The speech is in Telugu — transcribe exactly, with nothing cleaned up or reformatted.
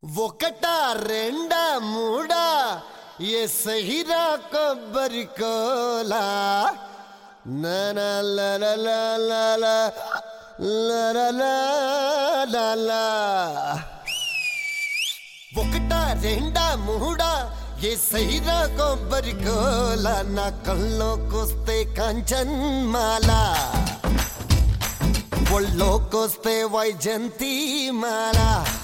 ఒకటా రెండా మూడా ఏ సహిరా కొబ్బరి కోలా ఒకటా రెండా మూడా ఏ సహిరా కొబ్బరి కోలా నా కల్లోకొస్తే కాంచన్మాల ఒళ్ళోకొస్తే వైజంతి మాల